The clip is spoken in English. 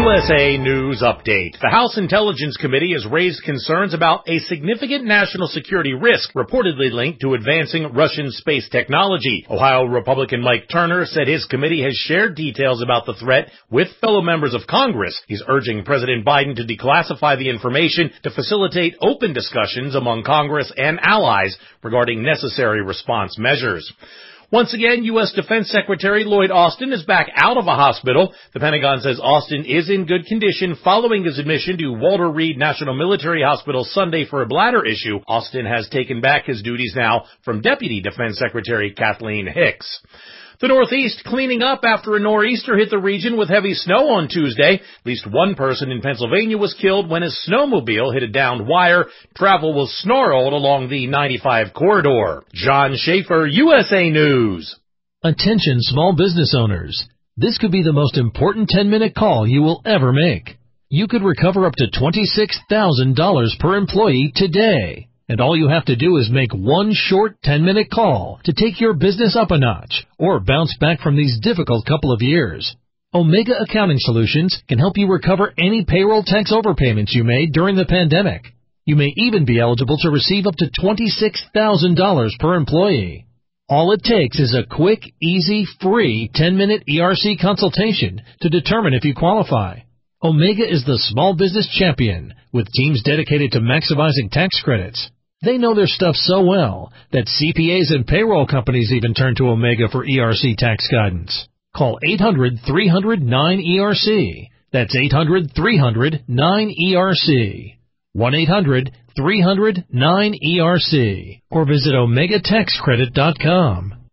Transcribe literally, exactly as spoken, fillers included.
U S A News Update. The House Intelligence Committee has raised concerns about a significant national security risk reportedly linked to advancing Russian space technology. Ohio Republican Mike Turner said his committee has shared details about the threat with fellow members of Congress. He's urging President Biden to declassify the information to facilitate open discussions among Congress and allies regarding necessary response measures. Once again, U S Defense Secretary Lloyd Austin is back out of a hospital. The Pentagon says Austin is in good condition following his admission to Walter Reed National Military Hospital Sunday for a bladder issue. Austin has taken back his duties now from Deputy Defense Secretary Kathleen Hicks. The Northeast cleaning up after a nor'easter hit the region with heavy snow on Tuesday. At least one person in Pennsylvania was killed when his snowmobile hit a downed wire. Travel was snarled along the ninety-five corridor. John Schaefer, U S A News. Attention small business owners. This could be the most important ten-minute call you will ever make. You could recover up to twenty-six thousand dollars per employee today. And all you have to do is make one short ten-minute call to take your business up a notch or bounce back from these difficult couple of years. Omega Accounting Solutions can help you recover any payroll tax overpayments you made during the pandemic. You may even be eligible to receive up to twenty-six thousand dollars per employee. All it takes is a quick, easy, free ten-minute E R C consultation to determine if you qualify. Omega is the small business champion with teams dedicated to maximizing tax credits. They know their stuff so well that C P As and payroll companies even turn to Omega for E R C tax guidance. Call eight hundred, three hundred, nine E R C. That's eight hundred, three hundred, nine E R C. one eight hundred, three hundred, nine E R C. Or visit omega tax credit dot com.